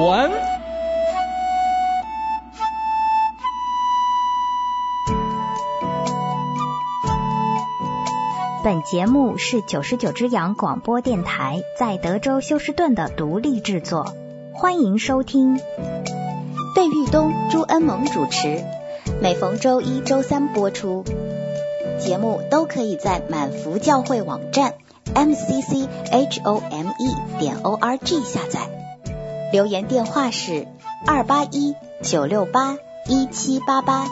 文。 本节目是99只羊广播电台在德州休斯顿的独立制作，欢迎收听。 费玉东、朱恩萌主持，每逢周一、周三播出。节目都可以在满福教会网站 mcchome.org 下载。留言电话是281-968-1788。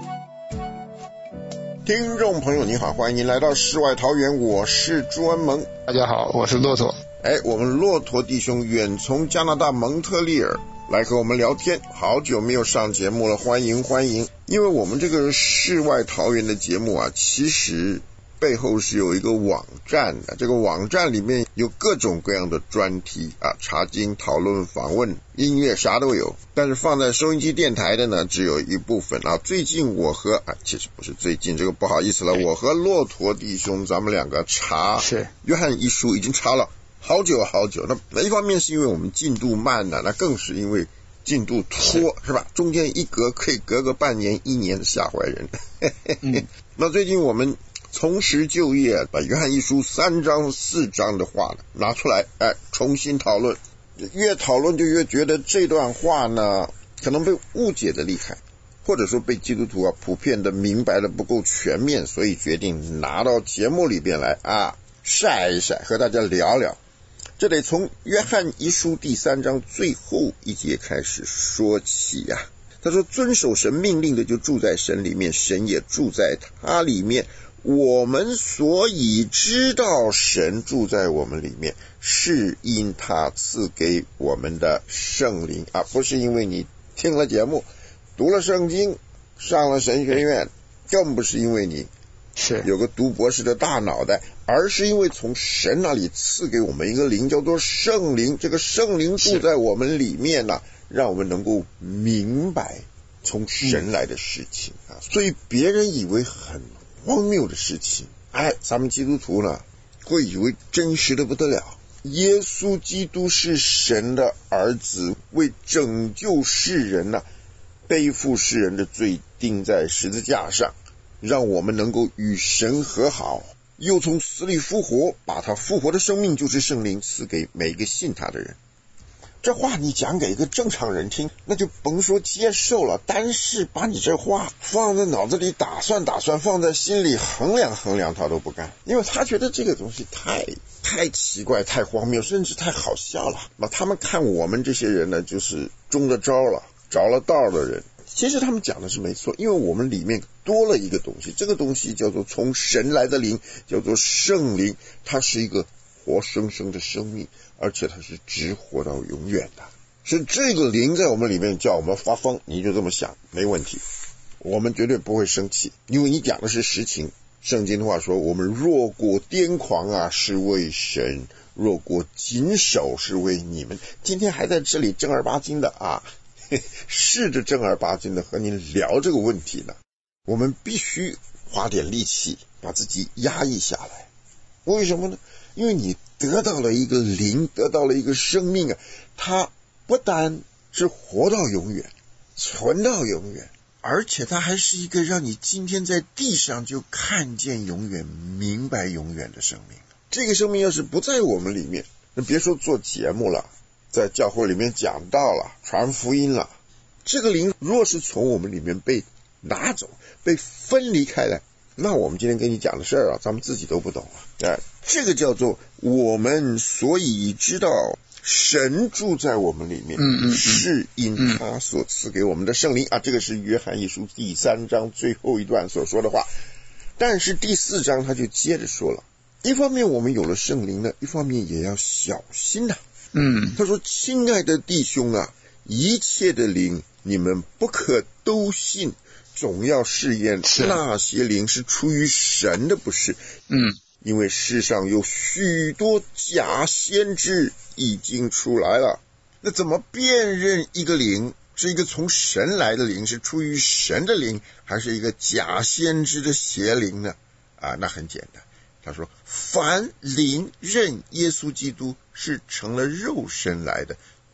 听众朋友你好，欢迎您来到世外桃源，我是朱恩萌。 大家好，我是骆驼。 我们骆驼弟兄远从加拿大蒙特利尔来和我们聊天，好久没有上节目了，欢迎欢迎。因为我们这个世外桃源的节目啊，其实背后是有一个网站的，这个网站里面有各种各样的专题啊，查经、讨论、访问、音乐，啥都有。但是放在收音机电台的呢，只有一部分啊。最近我和其实不是最近，这个不好意思了，我和骆驼弟兄咱们两个查约翰一书已经查了好久好久。那一方面是因为我们进度慢了，那更是因为进度拖，是吧？中间一隔可以隔个半年、一年，吓坏人。那最近我们从实就业，把约翰一书3章4章的话拿出来，重新讨论。越讨论就越觉得这段话呢，可能被误解的厉害，或者说被基督徒普遍的明白的不够全面，所以决定拿到节目里边来晒一晒，和大家聊聊。这得从约翰一书第3章最后一节开始说起呀。他说，遵守神命令的就住在神里面，神也住在他里面。我们所以知道神住在我们里面，是因他赐给我们的圣灵不是因为你听了节目、读了圣经、上了神学院，更不是因为你有个读博士的大脑袋，而是因为从神那里赐给我们一个灵，叫做圣灵。这个圣灵住在我们里面呢，让我们能够明白从神来的事情所以别人以为很荒谬的事情，咱们基督徒呢会以为真实的不得了。耶稣基督是神的儿子，为拯救世人背负世人的罪，钉在十字架上，让我们能够与神和好，又从死里复活，把他复活的生命就是圣灵赐给每个信他的人。这话你讲给一个正常人听，那就甭说接受了，但是把你这话放在脑子里打算打算，放在心里衡量衡量，他都不干，因为他觉得这个东西太奇怪、太荒谬，甚至太好笑了。他们看我们这些人呢，就是中了招了、着了道的人。其实他们讲的是没错，因为我们里面多了一个东西，这个东西叫做从神来的灵，叫做圣灵，它是一个活生生的生命，而且它是直活到永远的。是这个灵在我们里面叫我们发疯，你就这么想没问题，我们绝对不会生气，因为你讲的是实情。圣经的话说，我们若过癫狂是为神，若过谨守是为你们。今天还在这里正儿八经的试着正儿八经的和你聊这个问题呢，我们必须花点力气把自己压抑下来。为什么呢？因为你得到了一个灵，得到了一个生命它不单是活到永远、存到永远，而且它还是一个让你今天在地上就看见永远、明白永远的生命。这个生命要是不在我们里面，那别说做节目了，在教会里面讲道了、传福音了，这个灵若是从我们里面被拿走、被分离开来，那我们今天跟你讲的事咱们自己都不懂了。这个叫做我们所以知道神住在我们里面，是因他所赐给我们的圣灵这个是约翰一书第3章最后一段所说的话。但是第4章他就接着说了，一方面我们有了圣灵呢，一方面也要小心他说，亲爱的弟兄一切的灵你们不可都信，总要试验那些灵是出于神的，不是因为世上有许多假先知已经出来了。那怎么辨认一个灵是一个从神来的灵，是出于神的灵，还是一个假先知的邪灵呢？那很简单，他说凡灵认耶稣基督是成了肉身来的，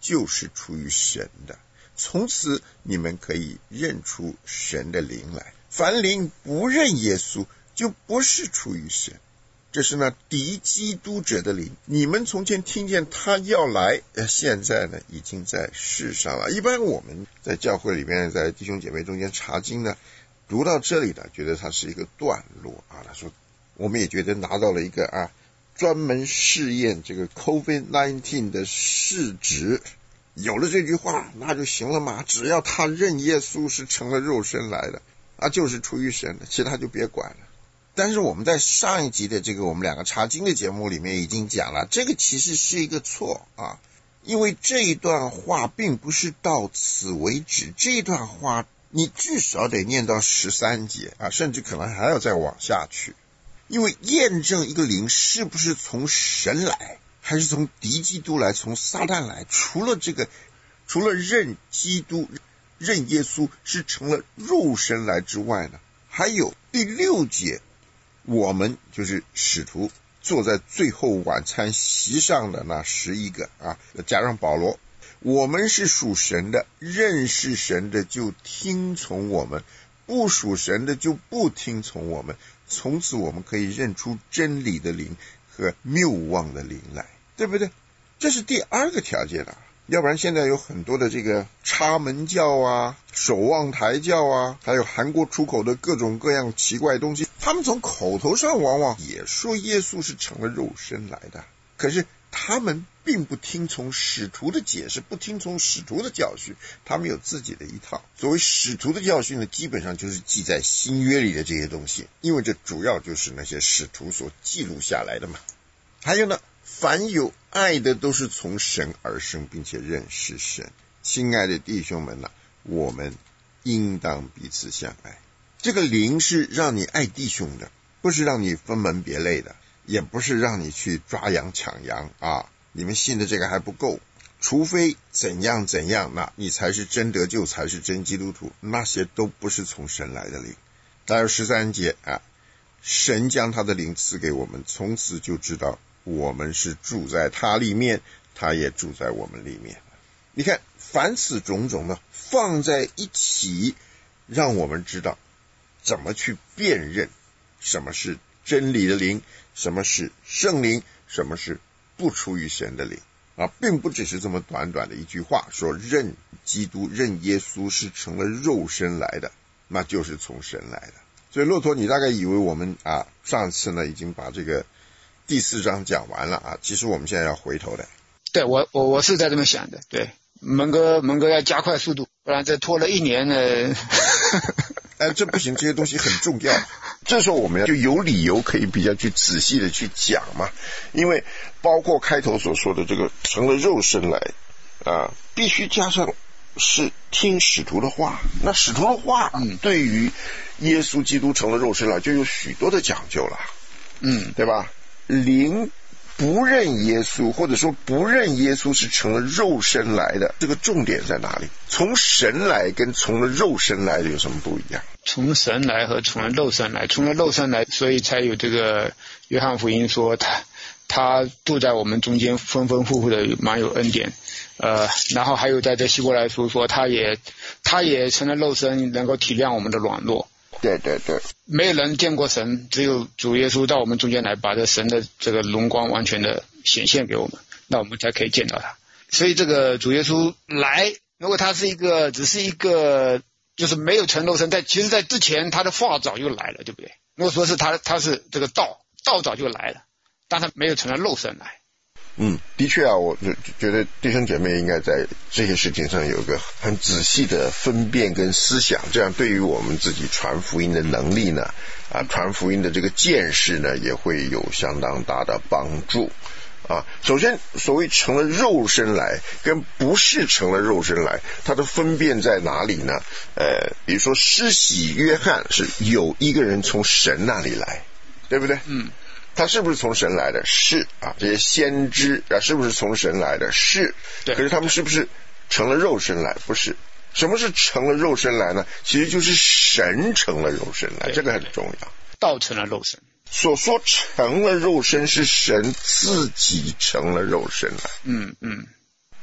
就是出于神的，从此你们可以认出神的灵来。凡灵不认耶稣，就不是出于神，这是那敌基督者的灵。你们从前听见他要来，现在呢已经在世上了。一般我们在教会里面，在弟兄姐妹中间查经呢，读到这里呢，觉得它是一个段落啊。他说，我们也觉得拿到了一个专门试验这个 COVID-19 的试纸，有了这句话那就行了嘛，只要他认耶稣是成了肉身来的就是出于神的，其他就别管了。但是我们在上一集的这个我们两个查经的节目里面已经讲了，这个其实是一个错因为这一段话并不是到此为止，这一段话你至少得念到13节甚至可能还要再往下去。因为验证一个灵是不是从神来，还是从敌基督来，从撒旦来，除了认基督、认耶稣是成了肉身来之外呢，还有第6节，我们就是使徒坐在最后晚餐席上的那11个加上保罗，我们是属神的，认识神的就听从我们，不属神的就不听从我们，从此我们可以认出真理的灵和谬妄的灵来，对不对？这是第2个条件要不然现在有很多的这个插门教守望台教还有韩国出口的各种各样奇怪的东西，他们从口头上往往也说耶稣是成了肉身来的，可是他们并不听从使徒的解释，不听从使徒的教训，他们有自己的一套。所谓使徒的教训呢，基本上就是记在新约里的这些东西，因为这主要就是那些使徒所记录下来的嘛。还有呢，凡有爱的都是从神而生，并且认识神。亲爱的弟兄们我们应当彼此相爱。这个灵是让你爱弟兄的，不是让你分门别类的，也不是让你去抓羊抢羊你们信的这个还不够，除非怎样怎样，那你才是真得救，才是真基督徒，那些都不是从神来的灵。还有13节神将他的灵赐给我们，从此就知道我们是住在他里面，他也住在我们里面。你看，凡此种种呢，放在一起，让我们知道怎么去辨认什么是真理的灵，什么是圣灵，什么是不出于神的灵并不只是这么短短的一句话，说认基督、认耶稣是成了肉身来的，那就是从神来的。所以骆驼，你大概以为我们上次呢已经把这个第4章讲完了其实我们现在要回头的。 对，我是在这么想的。对，蒙哥要加快速度，不然这拖了1年呢这不行，这些东西很重要。这时候我们就有理由可以比较去仔细的去讲嘛，因为包括开头所说的这个成了肉身来必须加上是听使徒的话。那使徒的话对于耶稣基督成了肉身来就有许多的讲究了对吧？灵不认耶稣，或者说不认耶稣是成了肉身来的，这个重点在哪里？从神来跟从了肉身来的有什么不一样？ 从神来和从了肉身来，从了肉身来，所以才有这个约翰福音说他住在我们中间，丰丰富富的蛮有恩典。然后还有在这希伯来书说他也成了肉身，能够体谅我们的软弱。 对对对， 没有人见过神，只有主耶稣到我们中间来，把这神的这个荣光完全的显现给我们，那我们才可以见到他。所以这个主耶稣来，如果他是只是一个就是没有成肉身，其实在之前他的话早就来了，对不对？如果说是他是这个道早就来了，但他没有成了肉身来。 的确我觉得弟兄姐妹应该在这些事情上有一个很仔细的分辨跟思想，这样对于我们自己传福音的能力呢传福音的这个见识呢也会有相当大的帮助首先所谓成了肉身来跟不是成了肉身来，它的分辨在哪里呢？比如说施洗约翰是有一个人从神那里来，对不对？他是不是从神来的？是这些先知是不是从神来的？是。可是他们是不是成了肉身来？不是。什么是成了肉身来呢？其实就是神成了肉身来，这个很重要。 道成了肉身， 所说成了肉身是神自己成了肉身来。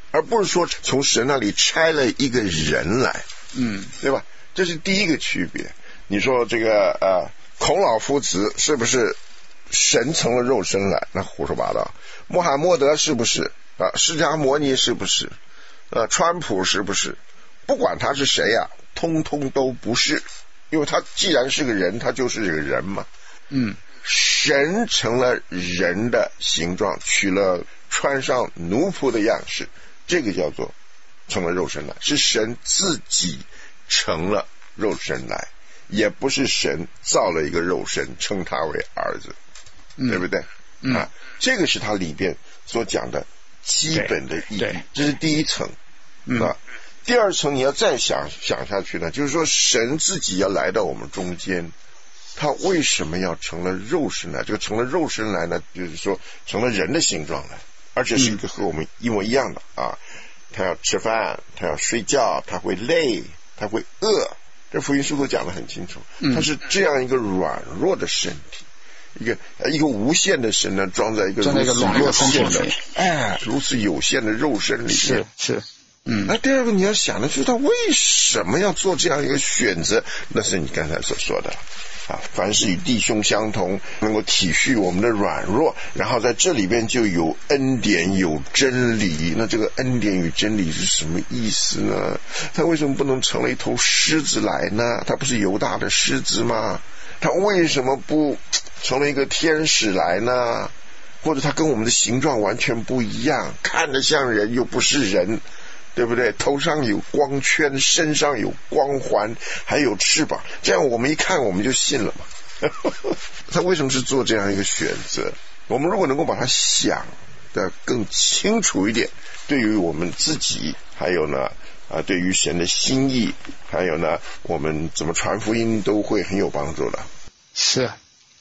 而不是说从神那里拆了一个人来，对吧？这是第一个区别。你说这个孔老夫子是不是神成了肉身来？那胡说八道。穆罕默德是不是释迦摩尼是不是川普是不是？不管他是谁啊，通通都不是，因为他既然是个人，他就是这个人嘛。神成了人的形状，取了穿上奴仆的样式，这个叫做成了肉身来，是神自己成了肉身来，也不是神造了一个肉身称他为儿子，对不对？这个是他里边所讲的基本的意义，这是第一层第二层你要再想下去呢，就是说神自己要来到我们中间，他为什么要成了肉身来？这个成了肉身来呢，就是说成了人的形状来，而且是一个和我们一模一样的他要吃饭，他要睡觉，他会累，他会饿，这福音书都讲得很清楚。他是这样一个软弱的身体，一个无限的神呢，装在一个如此有限的如此有限的肉身里面。 是那第二个你要想的就是他为什么要做这样一个选择？那是你刚才所说的凡是与弟兄相同，能够体恤我们的软弱，然后在这里边就有恩典有真理。那这个恩典与真理是什么意思呢？他为什么不能成了一头狮子来呢？他不是犹大的狮子吗？他为什么不成了一个天使来呢？或者他跟我们的形状完全不一样，看得像人又不是人，对不对？头上有光圈，身上有光环，还有翅膀，这样我们一看我们就信了嘛。他为什么是做这样一个选择？我们如果能够把它想得更清楚一点，对于我们自己，还有呢对于神的心意，还有呢我们怎么传福音都会很有帮助的。 是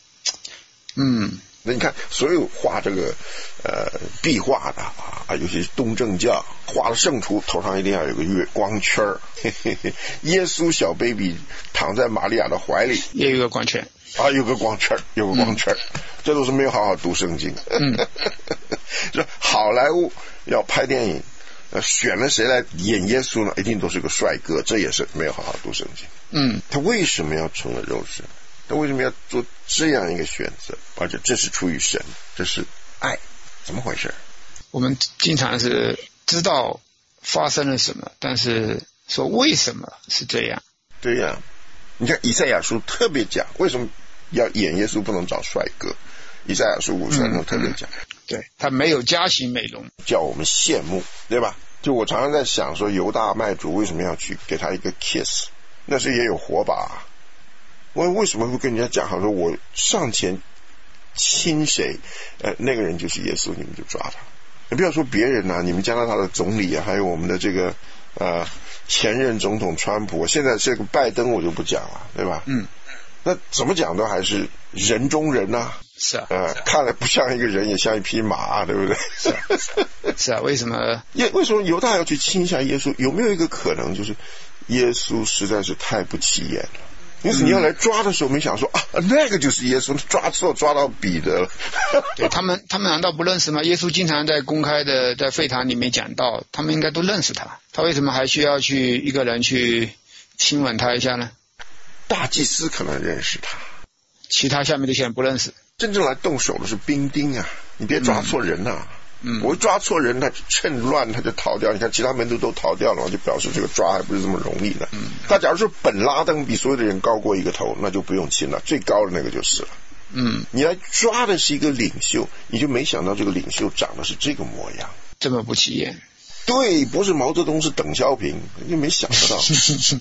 那你看所有画这个壁画的尤其是东正教画了圣徒头上一定要有个月光圈耶稣小 baby 躺在玛利亚的怀里也有个光圈有个光圈，这都是没有好好读圣经。就好莱坞要拍电影选了谁来演耶稣呢？一定都是个帅哥，这也是没有好好读圣经。他为什么要成了肉身？他为什么要做这样一个选择？而且这是出于神，这是爱，怎么回事？ 我们经常是知道发生了什么，但是说为什么是这样？ 对呀，你看以赛亚书特别讲，为什么要演耶稣不能找帅哥？以赛亚书53中特别讲， 对，他没有加型美容， 叫我们羡慕，对吧？就我常常在想说，犹大卖主为什么要去给他一个 kiss？ 那是也有火把我为什么会跟人家讲好说我上前亲谁那个人就是耶稣，你们就抓他。你不要说别人你们加拿大的总理还有我们的这个前任总统川普，现在这个拜登我就不讲了，对吧？那怎么讲都还是人中人是看来不像一个人也像一匹马对不对？ 是为什么犹大要去亲一下耶稣？有没有一个可能就是耶稣实在是太不起眼了，因此你要来抓的时候没想说那个就是耶稣，抓错抓到彼得了。 对，他们难道不认识吗？耶稣经常在公开的在会堂里面讲道，他们应该都认识他，他为什么还需要去一个人去亲吻他一下呢？ 大祭司可能认识他， 其他下面这些人不认识。 真正来动手的是兵丁你别抓错人我抓错人他趁乱他就逃掉，你看其他门徒都逃掉了，就表示这个抓还不是这么容易的。他假如说本拉登比所有的人高过一个头，那就不用亲了，最高的那个就是了。你来抓的是一个领袖，你就没想到这个领袖长得是这个模样， 这么不起眼。 对，不是毛泽东是邓小平，你没想得到。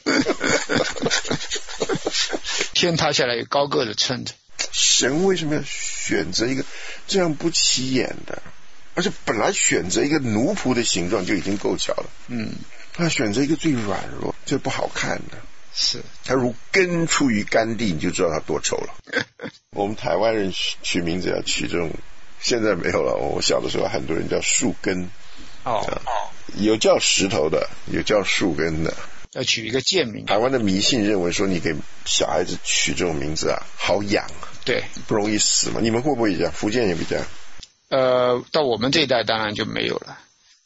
天塌下来有高个子撑着。 神为什么要选择一个这样不起眼的？而且本来选择一个奴仆的形状就已经够巧了，他选择一个最软弱最不好看的， 是他如根出于干地，你就知道他多丑了。我们台湾人取名字要取这种，现在没有了，我小的时候很多人叫树根有叫石头的，有叫树根的， 要取一个贱名。 台湾的迷信认为说你给小孩子取这种名字好养对， 不容易死嘛。你们会不会这样？福建也比这样？ 到我们这一代当然就没有了。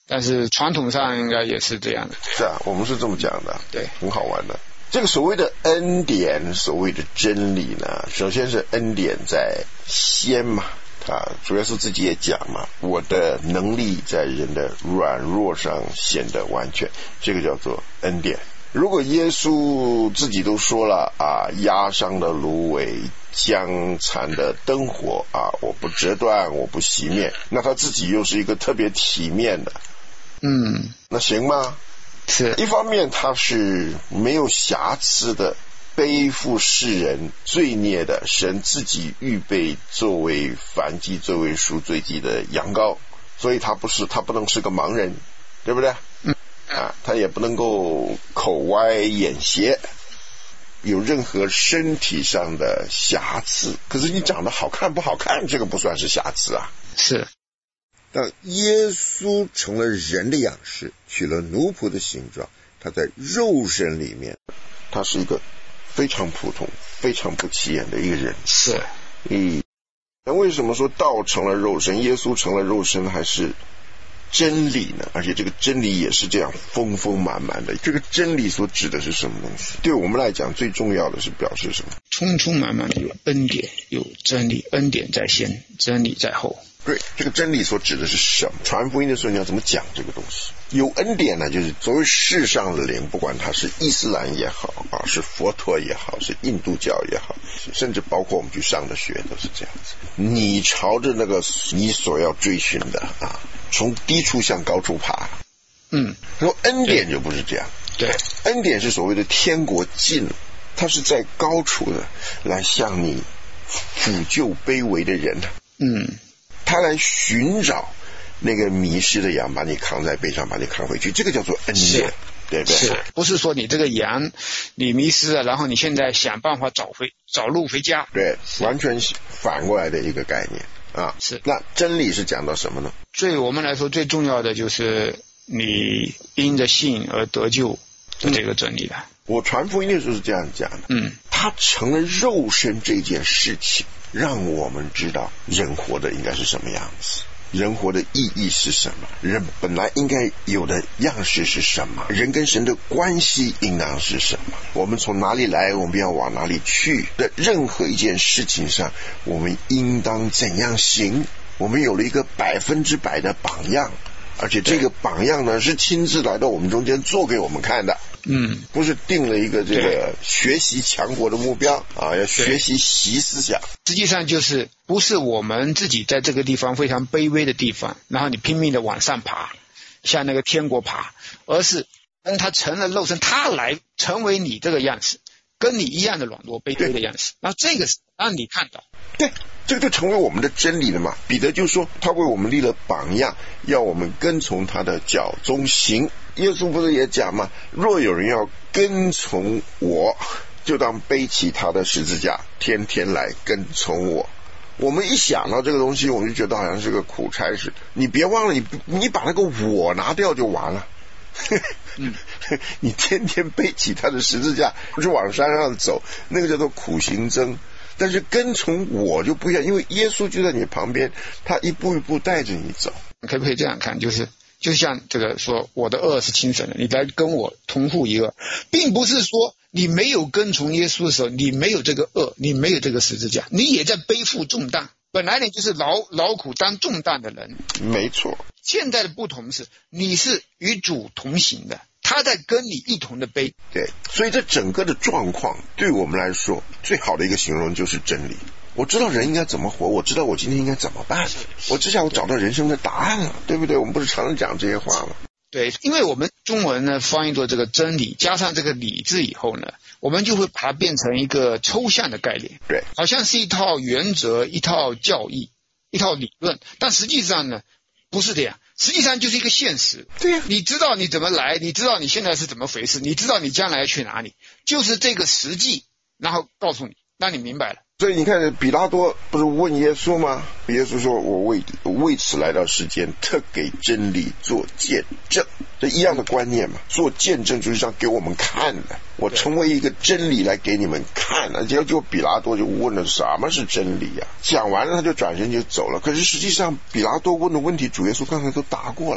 但是传统上应该也是这样的。 是啊，我们是这么讲的， 对， 很好玩的。这个所谓的恩典，所谓的真理呢，首先是恩典在先嘛，主耶稣自己也讲嘛，我的能力在人的软弱上显得完全，这个叫做恩典。如果耶稣自己都说了压伤的芦苇，将残的灯火我不折断，我不熄灭，那他自己又是一个特别体面的，那行吗？ 是， 一方面他是没有瑕疵的，背负世人罪孽的，神自己预备作为燔祭、作为赎罪祭的羊羔，所以他不能是个盲人，对不对？他也不能够口歪眼斜，有任何身体上的瑕疵。可是你长得好看不好看，这个不算是瑕疵啊。 是。 当耶稣成了人的样式，取了奴仆的形状，他在肉身里面，他是一个非常普通、非常不起眼的一个人。 是。 那为什么说道成了肉身，耶稣成了肉身还是真理呢？而且这个真理也是这样丰丰满满的。这个真理所指的是什么东西？对我们来讲最重要的是表示什么？ 充充满满的有恩典，有真理，恩典在先，真理在后。 对，这个真理所指的是什么？传福音的时候你要怎么讲这个东西？有恩典呢，就是所谓世上的灵，不管它是伊斯兰也好是佛陀也好，是印度教也好，甚至包括我们去上的学都是这样子。你朝着那个你所要追寻的从低处向高处爬。说恩典就不是这样。 对， 恩典是所谓的天国近，它是在高处的来向你抚救卑微的人。他来寻找那个迷失的羊，把你扛在背上，把你扛回去，这个叫做恩典，对不对？ 是，不是说你这个羊你迷失了，然后你现在想办法找路回家？ 对，完全反过来的一个概念是。 那真理是讲到什么呢？ 对我们来说最重要的就是你因着信而得救的这个真理了。 我传福音的时候是这样讲的，他成了肉身这件事情，让我们知道人活的应该是什么样子，人活的意义是什么，人本来应该有的样式是什么，人跟神的关系应当是什么，我们从哪里来，我们要往哪里去的任何一件事情上，我们应当怎样行，我们有了一个100%的榜样，而且这个榜样呢是亲自来到我们中间做给我们看的。不是定了一个这个学习强国的目标要学习习思想。 实际上就是不是我们自己在这个地方非常卑微的地方，然后你拼命的往上爬，向那个天国爬，而是当他成了肉身，他来成为你这个样式，跟你一样的软弱卑微的样式，然后这个是让你看到。 对，这个就成为我们的真理了嘛。彼得就说他为我们立了榜样，要我们跟从他的脚中行。耶稣不是也讲吗？若有人要跟从我，就当背起他的十字架，天天来跟从我。我们一想到这个东西，我们就觉得好像是个苦差事。你别忘了，你把那个我拿掉就完了。你天天背起他的十字架，不是往山上走，那个叫做苦行僧。但是跟从我就不一样，因为耶稣就在你旁边，他一步一步带着你走。 可不可以这样看，就像这个说我的恶是轻省的，你来跟我同负一恶，并不是说你没有跟从耶稣的时候你没有这个恶，你没有这个十字架，你也在背负重担，本来你就是劳苦担重担的人。 没错， 现在的不同是你是与主同行的，他在跟你一同的背。 对，所以这整个的状况对我们来说最好的一个形容就是真理。我知道人应该怎么活，我知道我今天应该怎么办，我至少我找到人生的答案了，对不对？我们不是常常讲这些话吗？ 对，因为我们中文呢翻译作这个真理加上这个理字以后呢，我们就会把它变成一个抽象的概念， 对， 好像是一套原则、一套教义、一套理论，但实际上呢不是这样，实际上就是一个现实。 对呀， 你知道你怎么来，你知道你现在是怎么回事，你知道你将来要去哪里，就是这个实际，然后告诉你，让你明白了。 所以你看比拉多不是问耶稣吗？耶稣说我为此来到世间，特给真理做见证，这一样的观念嘛。做见证就是让给我们看的，我成为一个真理来给你们看的。结果比拉多就问了什么是真理啊，讲完了他就转身就走了。可是实际上比拉多问的问题主耶稣刚才都答过了，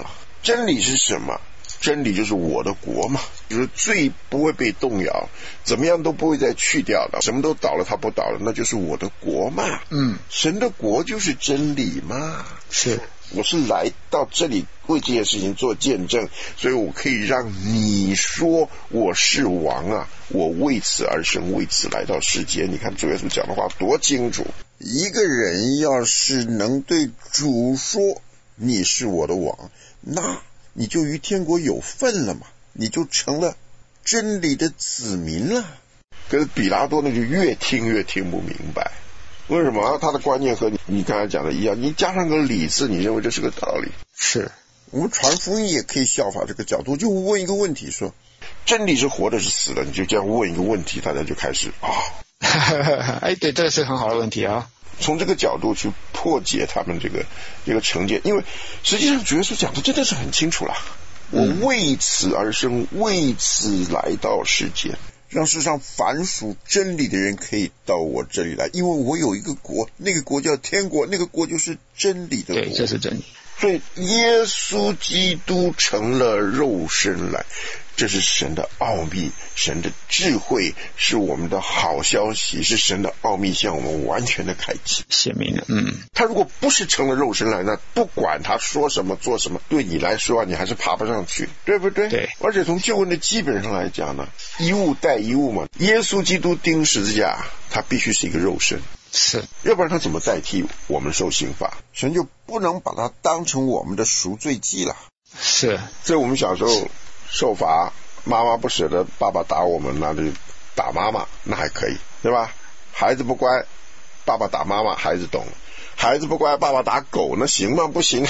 真理是什么？真理就是我的国嘛，就是最不会被动摇，怎么样都不会再去掉的，什么都倒了它不倒了，那就是我的国嘛。神的国就是真理嘛。 是， 我是来到这里为这件事情做见证，所以我可以让你说我是王啊，我为此而生，为此来到世间。你看主耶稣讲的话多清楚，一个人要是能对主说你是我的王，那你就与天国有份了嘛，你就成了真理的子民了。可是比拉多呢就越听越听不明白，为什么？他的观念和你刚才讲的一样，你加上个理字，你认为这是个道理。 是， 我们传福音也可以效法这个角度，就问一个问题，说真理是活的是死的，你就这样问一个问题，大家就开始哎，对，这是很好的问题啊。 从这个角度去破解他们这个成见，因为实际上主耶稣讲的真的是很清楚了，我为此而生，为此来到世间，让世上凡属真理的人可以到我这里来，因为我有一个国，那个国叫天国，那个国就是真理的国。 对，这是真理。 所以耶稣基督成了肉身来，这是神的奥秘，神的智慧，是我们的好消息，是神的奥秘向我们完全的开启显明了。 他如果不是成了肉身来，那不管他说什么做什么，对你来说你还是爬不上去，对不对？ 对。 而且从救恩的基本上来讲呢，一物带一物嘛，耶稣基督钉十字架，他必须是一个肉身， 是， 要不然他怎么代替我们受刑罚？神就不能把它当成我们的赎罪祭了。 是， 所以我们小时候受罚，妈妈不舍得爸爸打我们，那就打妈妈，那还可以，对吧？孩子不乖，爸爸打妈妈，孩子懂；孩子不乖，爸爸打狗，那行吗？不行。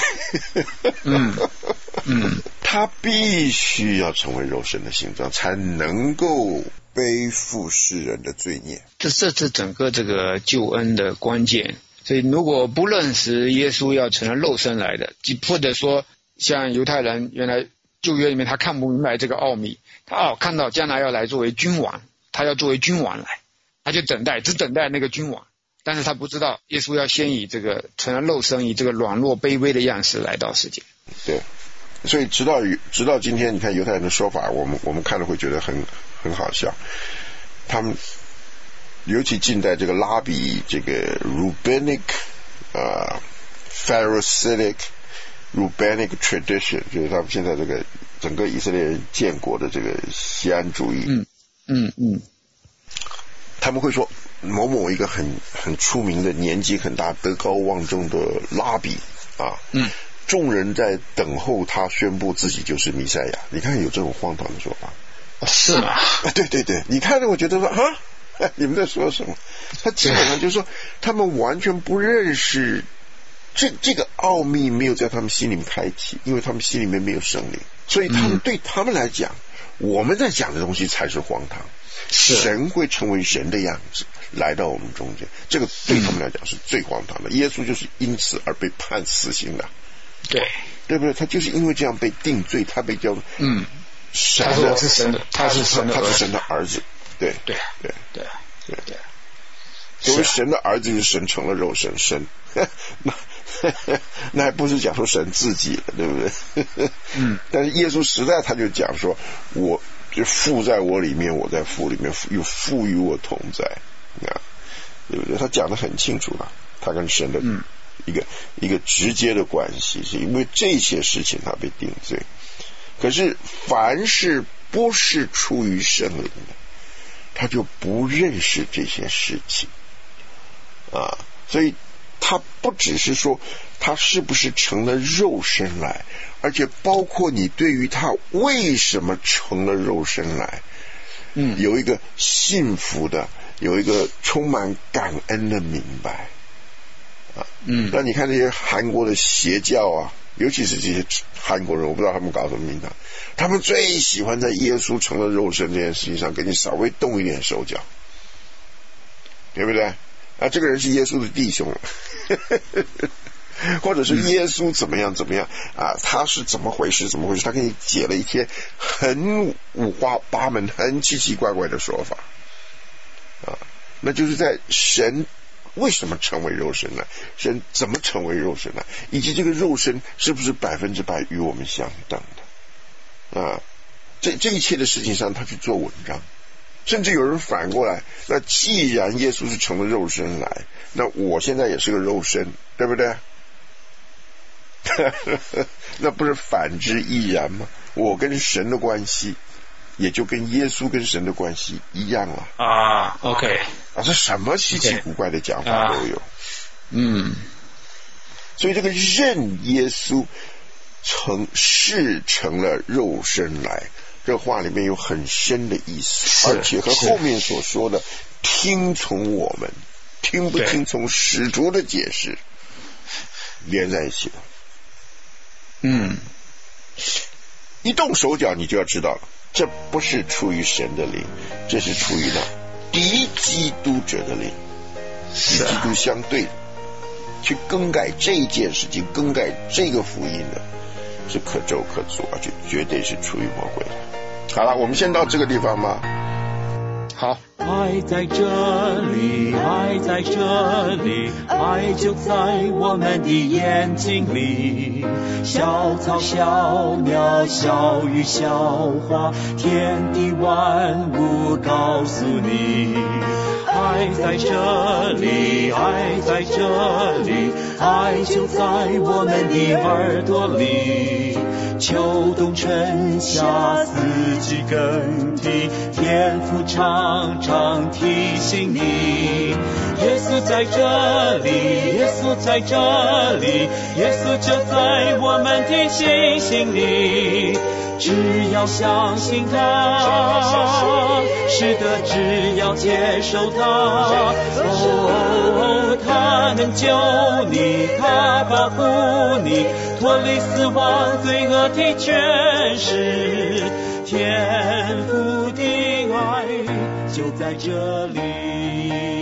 他必须要成为肉身的形状，才能够背负世人的罪孽。 这是整个这个救恩的关键。所以如果不认识耶稣要成了肉身来的，或者说像犹太人原来旧约里面他看不明白这个奥秘，他看到将来要来作为君王，他要作为君王来，他就只等待那个君王，但是他不知道耶稣要先以这个成了肉身，以这个软弱卑微的样式来到世界。 对，所以直到今天，你看犹太人的说法，我们看了会觉得很好笑。他们尤其近代这个拉比，这个 Rabbinic Pharisaic Rabbinic tradition， 就是他们现在这个整个以色列人建国的这个锡安主义。他们会说某某一个很出名的年纪很大德高望重的拉比啊，众人在等候他宣布自己就是弥赛亚。你看有这种荒唐的说法。 是吗？ 对，你看着我觉得说你们在说什么？他基本上就是说他们完全不认识这个奥秘，没有在他们心里面开启，因为他们心里面没有圣灵，所以对他们来讲，我们在讲的东西才是荒唐。神会成为人的样子来到我们中间，这个对他们来讲是最荒唐的。耶稣就是因此而被判死刑的，对不对？他就是因为这样被定罪，他被叫神的，他是神的儿子，对。作为神的儿子，就是神成了肉身，神那还不是讲说神自己了，对不对？但是耶稣实在他就讲说，我就父在我里面，我在父里面，又父与我同在，对不对？他讲得很清楚了，他跟神的一个直接的关系，是因为这些事情他被定罪。可是凡是不是出于圣灵的，他就不认识这些事情啊，所以他不只是说他是不是成了肉身来，而且包括你对于他为什么成了肉身来，有一个幸福的，有一个充满感恩的明白啊。那你看这些韩国的邪教啊，尤其是这些韩国人，我不知道他们搞什么名堂，他们最喜欢在耶稣成了肉身这件事情上给你稍微动一点手脚，对不对？这个人是耶稣的弟兄或者是耶稣怎么样啊，他是怎么回事，他给你解了一些很五花八门很奇奇怪怪的说法啊，那就是在神为什么成为肉身呢？神怎么成为肉身呢？以及这个肉身是不是100%与我们相等的啊？这一切的事情上他去做文章，甚至有人反过来，那既然耶稣是成了肉身来，那我现在也是个肉身，对不对？那不是反之亦然吗？我跟神的关系也就跟耶稣跟神的关系一样了啊。OK 啊，这什么稀奇古怪的讲法都有。所以这个认耶稣成了肉身来，这话里面有很深的意思，而且和后面所说的听从我们，听不听从使徒的解释连在一起了。一动手脚你就要知道了，这不是出于神的灵，这是出于那敌基督者的灵，与基督相对的，去更改这一件事情，更改这个福音的，是可咒可诅，而且绝对是出于魔鬼的。好了，我们先到这个地方吧。 好， 爱在这里，爱在这里，爱就在我们的眼睛里。小草小鸟小鱼小花，天地万物告诉你，爱在这里，爱在这里，爱就在我们的耳朵里。秋冬春夏四季更替，天父常常提醒你，耶稣在这里，耶稣在这里，耶稣就在我们的心里。只要相信他，是的，只要接受他，他能救你，他保护你，脱离死亡罪恶的权势，天父的爱就在这里。